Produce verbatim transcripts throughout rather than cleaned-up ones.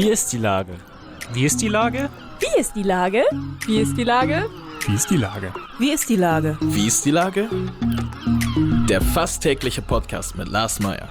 ist die Lage? Wie ist die Lage? Wie ist die Lage? Wie ist die Lage? Wie ist die Lage? Wie ist die Lage? Wie ist die Lage? Der fast tägliche Podcast mit Lars Meyer.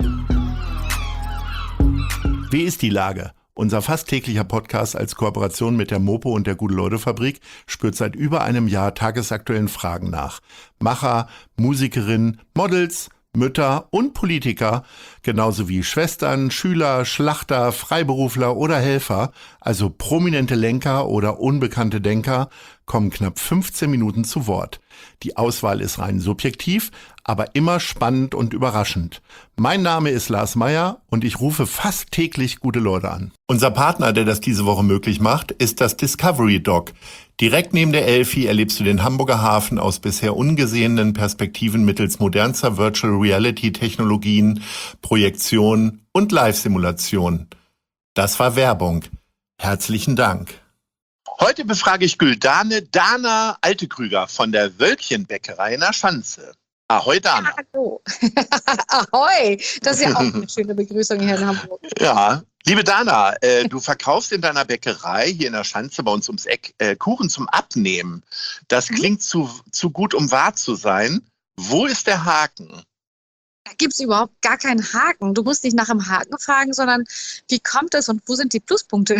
Wie ist die Lage? Unser fast täglicher Podcast als Kooperation mit der Mopo und der Gute-Leute-Fabrik spürt seit über einem Jahr tagesaktuellen Fragen nach. Macher, Musikerinnen, Models, Mütter und Politiker, genauso wie Schwestern, Schüler, Schlachter, Freiberufler oder Helfer, also prominente Lenker oder unbekannte Denker, kommen knapp fünfzehn Minuten zu Wort. Die Auswahl ist rein subjektiv, aber immer spannend und überraschend. Mein Name ist Lars Meyer und ich rufe fast täglich gute Leute an. Unser Partner, der das diese Woche möglich macht, ist das Discovery Dock. Direkt neben der Elfi erlebst du den Hamburger Hafen aus bisher ungesehenen Perspektiven mittels modernster Virtual Reality Technologien, Projektion und Live-Simulation. Das war Werbung. Herzlichen Dank. Heute befrage ich Güldane Dana Altekrüger von der Wölkchenbäckerei in der Schanze. Ahoi, Dana. Hallo. Ahoi. Das ist ja auch eine schöne Begrüßung hier in Hamburg. Ja, liebe Dana, äh, du verkaufst in deiner Bäckerei hier in der Schanze bei uns ums Eck äh, Kuchen zum Abnehmen. Das klingt zu, zu gut, um wahr zu sein. Wo ist der Haken? Da gibt es überhaupt gar keinen Haken. Du musst nicht nach dem Haken fragen, sondern wie kommt es und wo sind die Pluspunkte?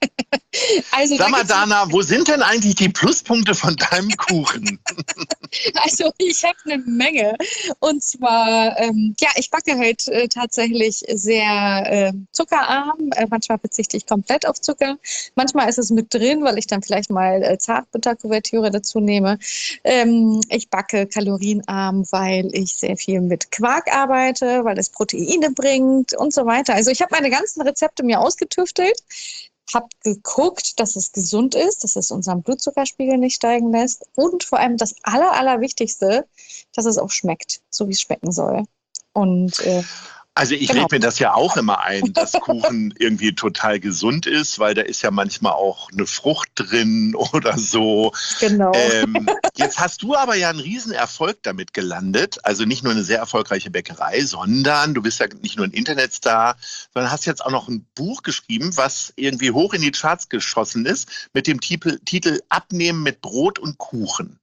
Also, Sag da mal, Dana, wo sind denn eigentlich die Pluspunkte von deinem Kuchen? Also ich habe eine Menge. Und zwar, ähm, ja, ich backe halt äh, tatsächlich sehr äh, zuckerarm. Äh, manchmal verzichte ich komplett auf Zucker. Manchmal ist es mit drin, weil ich dann vielleicht mal äh, Zartbitterkuvertüre dazu nehme. Ähm, ich backe kalorienarm, weil ich sehr viel mit Quark arbeite, weil es Proteine bringt und so weiter. Also ich habe meine ganzen Rezepte mir ausgetüftelt. Habe geguckt, dass es gesund ist, dass es unseren Blutzuckerspiegel nicht steigen lässt und vor allem das Aller, Allerwichtigste, dass es auch schmeckt, so wie es schmecken soll. Und äh, Also ich genau. lege mir das ja auch immer ein, dass Kuchen irgendwie total gesund ist, weil da ist ja manchmal auch eine Frucht drin oder so. Genau. Ähm, jetzt hast du aber ja einen Riesenerfolg damit gelandet. Also nicht nur eine sehr erfolgreiche Bäckerei, sondern du bist ja nicht nur ein Internetstar, sondern hast jetzt auch noch ein Buch geschrieben, was irgendwie hoch in die Charts geschossen ist, mit dem Titel, Titel Abnehmen mit Brot und Kuchen.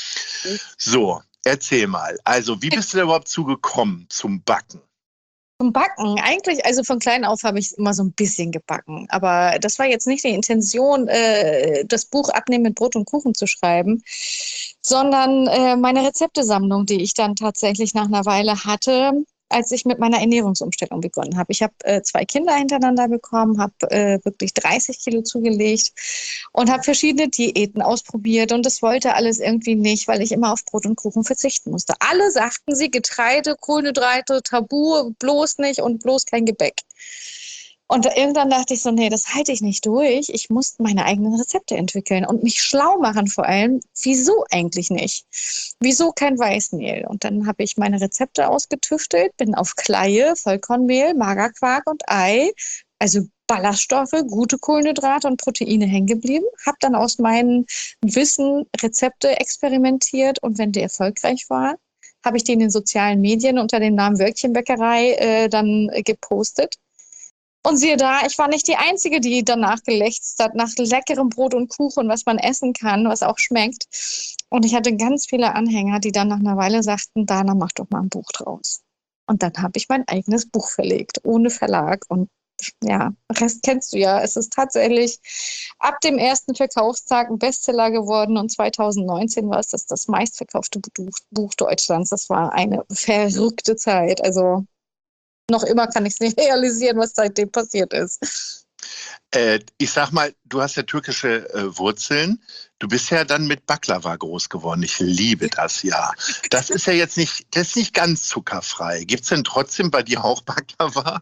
So, erzähl mal. Also wie bist du da überhaupt zugekommen zum Backen? Zum Backen, eigentlich, also von klein auf habe ich immer so ein bisschen gebacken. Aber das war jetzt nicht die Intention, äh, das Buch Abnehmen mit Brot und Kuchen zu schreiben, sondern äh, meine Rezeptesammlung, die ich dann tatsächlich nach einer Weile hatte, als ich mit meiner Ernährungsumstellung begonnen habe. Ich habe äh, zwei Kinder hintereinander bekommen, habe äh, wirklich dreißig Kilo zugelegt und habe verschiedene Diäten ausprobiert und das wollte alles irgendwie nicht, weil ich immer auf Brot und Kuchen verzichten musste. Alle sagten sie, Getreide, Kohlenhydrate, Tabu, bloß nicht und bloß kein Gebäck. Und irgendwann dachte ich so, nee, das halte ich nicht durch. Ich muss meine eigenen Rezepte entwickeln und mich schlau machen vor allem. Wieso eigentlich nicht? Wieso kein Weißmehl? Und dann habe ich meine Rezepte ausgetüftelt, bin auf Kleie, Vollkornmehl, Magerquark und Ei, also Ballaststoffe, gute Kohlenhydrate und Proteine hängen geblieben. Habe dann aus meinem Wissen Rezepte experimentiert und wenn die erfolgreich waren, habe ich die in den sozialen Medien unter dem Namen Wölkchenbäckerei äh, dann äh, gepostet. Und siehe da, ich war nicht die Einzige, die danach gelächzt hat, nach leckerem Brot und Kuchen, was man essen kann, was auch schmeckt. Und ich hatte ganz viele Anhänger, die dann nach einer Weile sagten, Dana, mach doch mal ein Buch draus. Und dann habe ich mein eigenes Buch verlegt, ohne Verlag. Und ja, Rest kennst du ja. Es ist tatsächlich ab dem ersten Verkaufstag ein Bestseller geworden. Und zweitausendneunzehn war es das, das meistverkaufte Buch, Buch Deutschlands. Das war eine verrückte Zeit. Also noch immer kann ich es nicht realisieren, was seitdem passiert ist. Äh, ich sag mal, du hast ja türkische äh, Wurzeln. Du bist ja dann mit Baklava groß geworden. Ich liebe das ja. Das ist ja jetzt nicht, das ist nicht ganz zuckerfrei. Gibt es denn trotzdem bei dir auch Baklava?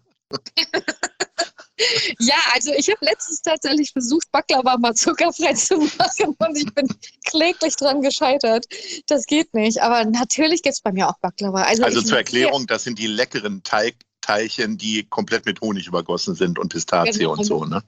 Ja, also ich habe letztens tatsächlich versucht, Baklava mal zuckerfrei zu machen und ich bin kläglich dran gescheitert. Das geht nicht, aber natürlich gibt es bei mir auch Baklava. Also, Also ich zur Erklärung, das sind die leckeren Teig, Teilchen, die komplett mit Honig übergossen sind und Pistazie Genau. und so, ne?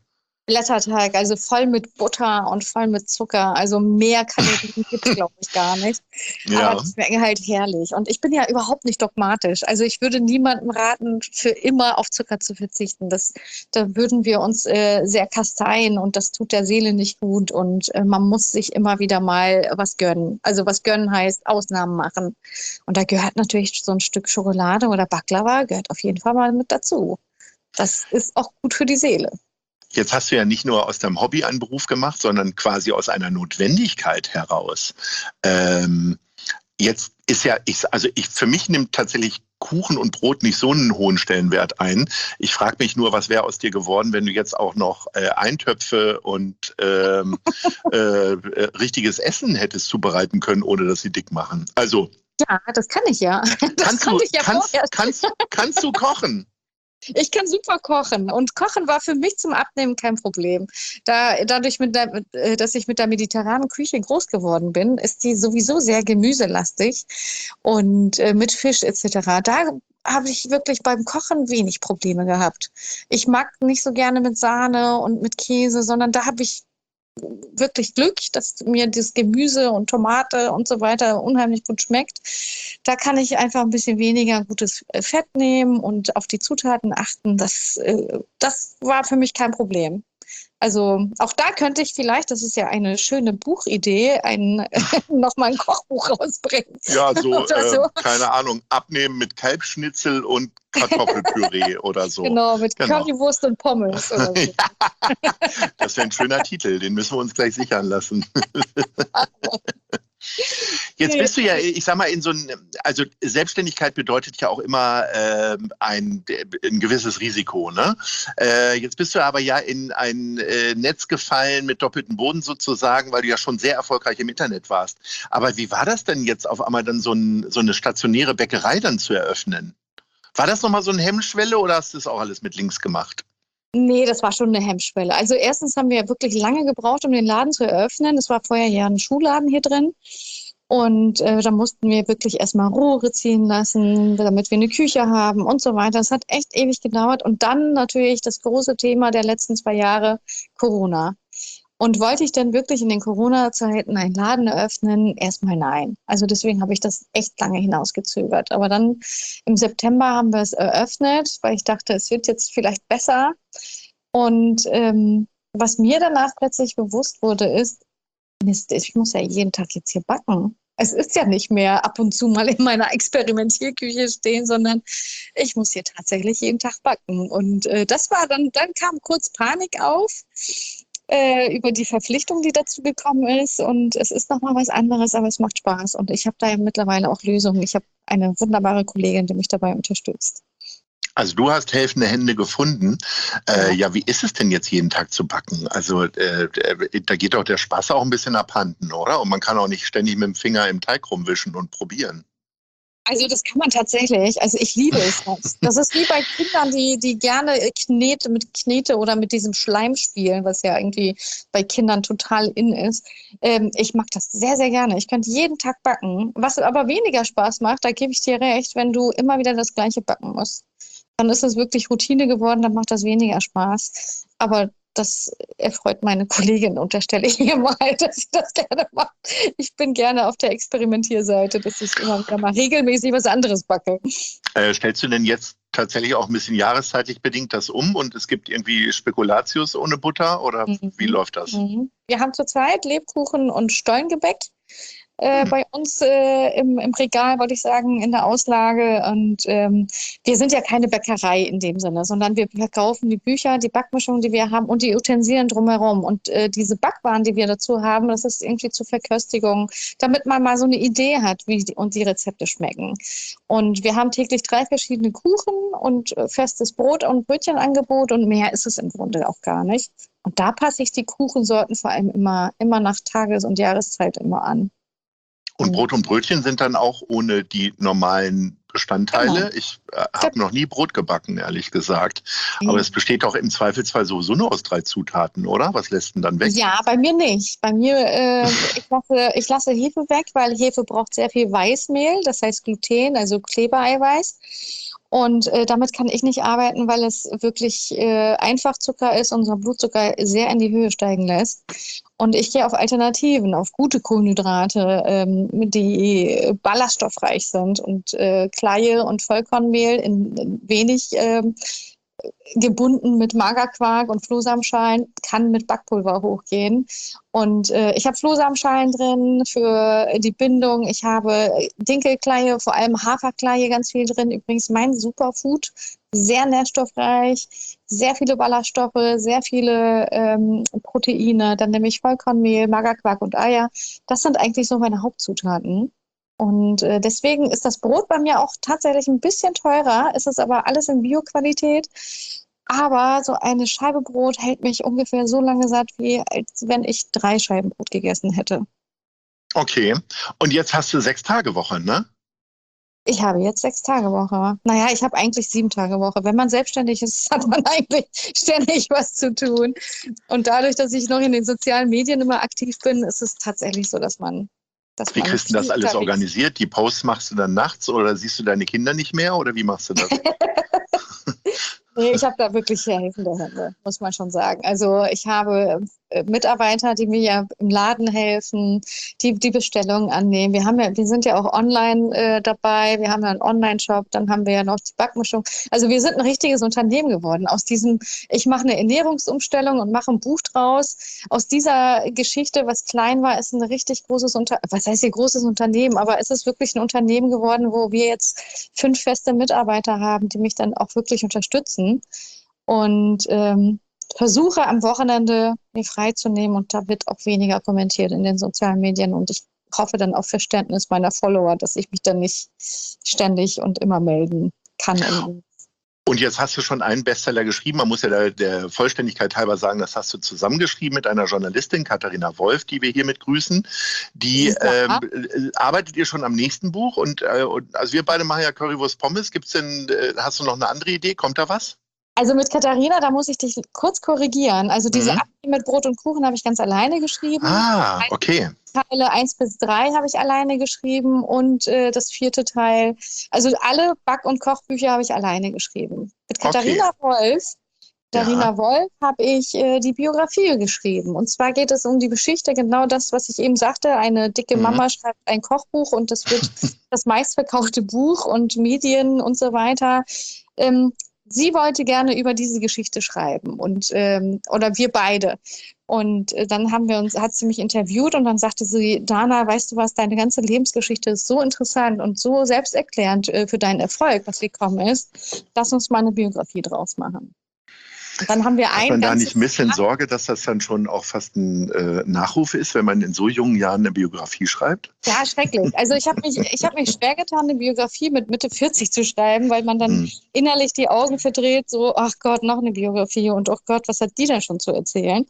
Blätterteig, also voll mit Butter und voll mit Zucker. Also mehr Kalorien gibt es, glaube ich, gar nicht. Ja. Aber die schmecken halt herrlich. Und ich bin ja überhaupt nicht dogmatisch. Also ich würde niemandem raten, für immer auf Zucker zu verzichten. Das, da würden wir uns äh, sehr kasteien und das tut der Seele nicht gut. Und äh, man muss sich immer wieder mal was gönnen. Also was gönnen heißt Ausnahmen machen. Und da gehört natürlich so ein Stück Schokolade oder Baklava, gehört auf jeden Fall mal mit dazu. Das ist auch gut für die Seele. Jetzt hast du ja nicht nur aus deinem Hobby einen Beruf gemacht, sondern quasi aus einer Notwendigkeit heraus. Ähm, jetzt ist ja, ich, also ich, für mich nimmt tatsächlich Kuchen und Brot nicht so einen hohen Stellenwert ein. Ich frage mich nur, was wäre aus dir geworden, wenn du jetzt auch noch äh, Eintöpfe und ähm, äh, äh, richtiges Essen hättest zubereiten können, ohne dass sie dick machen. Also Ja, das kann ich ja. Das kannst, konnte du, ich ja kannst, vorher. kannst, kannst du kochen? Ich kann super kochen und Kochen war für mich zum Abnehmen kein Problem. Da, dadurch, mit der, äh, dass ich mit der mediterranen Küche groß geworden bin, ist die sowieso sehr gemüselastig und äh, mit Fisch et cetera. Da habe ich wirklich beim Kochen wenig Probleme gehabt. Ich mag nicht so gerne mit Sahne und mit Käse, sondern da habe ich wirklich Glück, dass mir das Gemüse und Tomate und so weiter unheimlich gut schmeckt. Da kann ich einfach ein bisschen weniger gutes Fett nehmen und auf die Zutaten achten. Das, äh, das war für mich kein Problem. Also auch da könnte ich vielleicht, das ist ja eine schöne Buchidee, ein, nochmal ein Kochbuch rausbringen. Ja, so, Oder so. Äh, keine Ahnung, abnehmen mit Kalbschnitzel und Kartoffelpüree oder so. Genau, mit Genau. Currywurst und Pommes oder so. Ja, das wäre ein schöner Titel, den müssen wir uns gleich sichern lassen. Jetzt bist du ja, ich sag mal, in so ein, also Selbstständigkeit bedeutet ja auch immer äh, ein, ein gewisses Risiko, ne? Äh, jetzt bist du aber ja in ein äh, Netz gefallen mit doppeltem Boden sozusagen, weil du ja schon sehr erfolgreich im Internet warst. Aber wie war das denn jetzt auf einmal dann so, ein, so eine stationäre Bäckerei dann zu eröffnen? War das nochmal so eine Hemmschwelle oder hast du das auch alles mit links gemacht? Nee, das war schon eine Hemmschwelle. Also erstens haben wir wirklich lange gebraucht, um den Laden zu eröffnen. Es war vorher ja ein Schuhladen hier drin. Und äh, da mussten wir wirklich erstmal Rohre ziehen lassen, damit wir eine Küche haben und so weiter. Das hat echt ewig gedauert. Und dann natürlich das große Thema der letzten zwei Jahre, Corona. Und wollte ich denn wirklich in den Corona-Zeiten einen Laden eröffnen? Erstmal nein. Also deswegen habe ich das echt lange hinausgezögert. Aber dann im September haben wir es eröffnet, weil ich dachte, es wird jetzt vielleicht besser. Und ähm, was mir danach plötzlich bewusst wurde, ist, Mist, ich muss ja jeden Tag jetzt hier backen. Es ist ja nicht mehr ab und zu mal in meiner Experimentierküche stehen, sondern ich muss hier tatsächlich jeden Tag backen. Und äh, das war dann, dann kam kurz Panik auf. Äh, über die Verpflichtung, die dazu gekommen ist. Und es ist nochmal was anderes, aber es macht Spaß. Und ich habe da ja mittlerweile auch Lösungen. Ich habe eine wunderbare Kollegin, die mich dabei unterstützt. Also du hast helfende Hände gefunden. Äh, ja, wie ist es denn jetzt jeden Tag zu backen? Also äh, da geht doch der Spaß auch ein bisschen abhanden, oder? Und man kann auch nicht ständig mit dem Finger im Teig rumwischen und probieren. Also das kann man tatsächlich. Also ich liebe es. Das ist wie bei Kindern, die, die gerne Knete mit Knete oder mit diesem Schleim spielen, was ja irgendwie bei Kindern total in ist. Ähm, ich mag das sehr, sehr gerne. Ich könnte jeden Tag backen. Was aber weniger Spaß macht, da gebe ich dir recht, wenn du immer wieder das Gleiche backen musst. Dann ist es wirklich Routine geworden, dann macht das weniger Spaß. Aber das erfreut meine Kollegin, unterstelle ich ihr mal, dass sie das gerne macht. Ich bin gerne auf der Experimentierseite, dass ich immer wieder mal regelmäßig was anderes backe. Äh, stellst du denn jetzt tatsächlich auch ein bisschen jahreszeitlich bedingt das um und es gibt irgendwie Spekulatius ohne Butter oder Mhm. wie läuft das? Mhm. Wir haben zurzeit Lebkuchen und Stollengebäck äh, Mhm. bei uns äh, im, im Regal, wollte ich sagen, in der Auslage. Und ähm, wir sind ja keine Bäckerei in dem Sinne, sondern wir verkaufen die Bücher, die Backmischungen, die wir haben und die Utensilien drumherum. Und äh, diese Backwaren, die wir dazu haben, das ist irgendwie zur Verköstigung, damit man mal so eine Idee hat, wie die, und die Rezepte schmecken. Und wir haben täglich drei verschiedene Kuchen und äh, festes Brot- und Brötchenangebot und mehr ist es im Grunde auch gar nicht. Und da passe ich die Kuchensorten vor allem immer, immer nach Tages- und Jahreszeit immer an. Und Brot und Brötchen sind dann auch ohne die normalen Bestandteile. Genau. Ich äh, habe noch nie Brot gebacken, ehrlich gesagt. Aber es besteht doch im Zweifelsfall sowieso nur aus drei Zutaten, oder? Was lässt denn dann weg? Ja, bei mir nicht. Bei mir, äh, ich, lasse, ich lasse Hefe weg, weil Hefe braucht sehr viel Weißmehl, das heißt Gluten, also Klebereiweiß. Und äh, damit kann ich nicht arbeiten, weil es wirklich äh, Einfachzucker ist und unser Blutzucker sehr in die Höhe steigen lässt. Und ich gehe auf Alternativen, auf gute Kohlenhydrate, ähm, die ballaststoffreich sind und äh, Kleie und Vollkornmehl in, in wenig ähm, gebunden mit Magerquark und Flohsamenschalen, kann mit Backpulver hochgehen. Und äh, ich habe Flohsamenschalen drin für die Bindung. Ich habe Dinkelkleie, vor allem Haferkleie ganz viel drin. Übrigens mein Superfood, sehr nährstoffreich, sehr viele Ballaststoffe, sehr viele ähm, Proteine. Dann nehme ich Vollkornmehl, Magerquark und Eier. Das sind eigentlich so meine Hauptzutaten. Und äh, deswegen ist das Brot bei mir auch tatsächlich ein bisschen teurer. Es ist aber alles in Bio-Qualität. Aber so eine Scheibe Brot hält mich ungefähr so lange satt, wie als wenn ich drei Scheiben Brot gegessen hätte. Okay. Und jetzt hast du sechs Tage Woche, ne? Ich habe jetzt sechs Tage Woche. Naja, ich habe eigentlich sieben Tage Woche. Wenn man selbstständig ist, hat man eigentlich ständig was zu tun. Und dadurch, dass ich noch in den sozialen Medien immer aktiv bin, ist es tatsächlich so, dass man Dass Wie man kriegst du das viel alles unterwegs organisiert? Die Posts machst du dann nachts oder siehst du deine Kinder nicht mehr oder wie machst du das? Nee, ich habe da wirklich sehr helfende Hände, muss man schon sagen. Also ich habe äh, Mitarbeiter, die mir ja im Laden helfen, die die Bestellungen annehmen. Wir haben ja, wir sind ja auch online äh, dabei. Wir haben ja einen Online-Shop, dann haben wir ja noch die Backmischung. Also wir sind ein richtiges Unternehmen geworden. Aus diesem, ich mache eine Ernährungsumstellung und mache ein Buch draus. Aus dieser Geschichte, was klein war, ist ein richtig großes Unternehmen. Was heißt hier großes Unternehmen? Aber es ist wirklich ein Unternehmen geworden, wo wir jetzt fünf feste Mitarbeiter haben, die mich dann auch wirklich unterstützen. Und ähm, versuche am Wochenende mir freizunehmen und da wird auch weniger kommentiert in den sozialen Medien und ich hoffe dann auf Verständnis meiner Follower, dass ich mich dann nicht ständig und immer melden kann. Und jetzt hast du schon einen Bestseller geschrieben. Man muss ja der, der Vollständigkeit halber sagen, das hast du zusammengeschrieben mit einer Journalistin, Katharina Wolf, die wir hiermit grüßen. Die Ja. ähm, arbeitet ihr schon am nächsten Buch? Und, äh, und also wir beide machen ja Currywurst Pommes. Gibt's denn, äh, hast du noch eine andere Idee? Kommt da was? Also mit Katharina, da muss ich dich kurz korrigieren. Also diese Mhm. Abend mit Brot und Kuchen habe ich ganz alleine geschrieben. Ah, okay. Teile eins bis drei habe ich alleine geschrieben und äh, das vierte Teil, also alle Back- und Kochbücher habe ich alleine geschrieben. Mit Katharina Wolf, Katharina Ja. Wolf habe ich äh, die Biografie geschrieben. Und zwar geht es um die Geschichte, genau das, was ich eben sagte. Eine dicke Mhm. Mama schreibt ein Kochbuch und das wird das meistverkaufte Buch und Medien und so weiter. Ähm, Sie wollte gerne über diese Geschichte schreiben und ähm, oder wir beide. Und äh, dann haben wir uns, hat sie mich interviewt und dann sagte sie, Dana, weißt du was, deine ganze Lebensgeschichte ist so interessant und so selbsterklärend äh, für deinen Erfolg, was gekommen ist. Lass uns mal eine Biografie draus machen. Und dann haben wir Hat ein man da ganzes nicht ein bisschen Jahr- Sorge, dass das dann schon auch fast ein äh, Nachruf ist, wenn man in so jungen Jahren eine Biografie schreibt? Ja, schrecklich. Also ich habe mich, ich habe mich schwer getan, eine Biografie mit Mitte vierzig zu schreiben, weil man dann Hm. innerlich die Augen verdreht, so, ach Gott, noch eine Biografie und ach Gott, was hat die denn schon zu erzählen?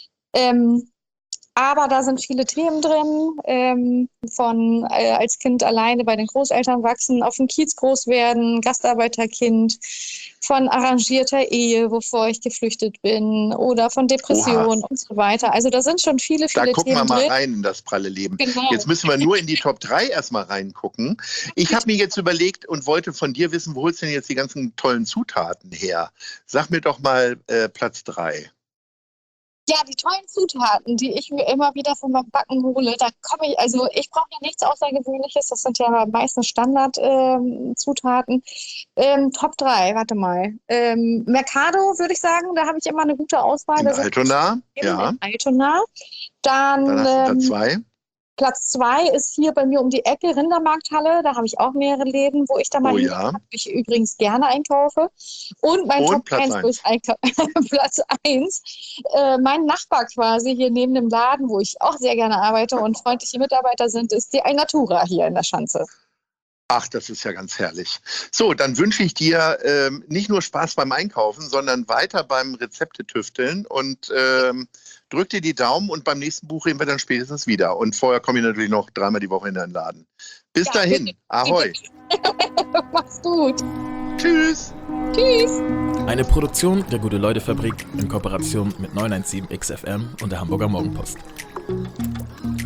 Ähm, aber da sind viele Themen drin, ähm, von äh, als Kind alleine bei den Großeltern wachsen, auf dem Kiez groß werden, Gastarbeiterkind, von arrangierter Ehe, wovor ich geflüchtet bin, oder von Depressionen und so weiter. Also da sind schon viele, Da viele gucken wir Themen mal drin. rein in das pralle Leben. Genau. Jetzt müssen wir nur in die Top drei erstmal reingucken. Ich habe mir jetzt überlegt und wollte von dir wissen, wo holst du denn jetzt die ganzen tollen Zutaten her? Sag mir doch mal äh, Platz drei. Ja, die tollen Zutaten, die ich mir immer wieder von meinem Backen hole, da komme ich, also ich brauche ja nichts Außergewöhnliches, das sind ja meistens Standard-Zutaten. Ähm, Top drei, warte mal. Ähm, Mercado würde ich sagen, da habe ich immer eine gute Auswahl. In Da sind Altona, ja. in Altona. Dann, Dann hast du Platz ähm, zwei. Platz zwei ist hier bei mir um die Ecke, Rindermarkthalle. Da habe ich auch mehrere Läden, wo ich da mal Oh hingehe, ja. wo ich übrigens gerne einkaufe. Und mein Und Top Platz eins, wo eins. ich einkaufe, Platz eins, äh, mein Nachbar quasi hier neben dem Laden, wo ich auch sehr gerne arbeite und freundliche Mitarbeiter sind, ist die Alnatura hier in der Schanze. Ach, das ist ja ganz herrlich. So, dann wünsche ich dir ähm, nicht nur Spaß beim Einkaufen, sondern weiter beim Rezepte-Tüfteln und ähm, drück dir die Daumen und beim nächsten Buch reden wir dann spätestens wieder. Und vorher komme ich natürlich noch dreimal die Woche in deinen Laden. Bis Ja, dahin. bitte. Ahoi. Mach's gut. Tschüss. Tschüss. Eine Produktion der Gute-Leute-Fabrik in Kooperation mit neunhundertsiebzehn X F M und der Hamburger Morgenpost.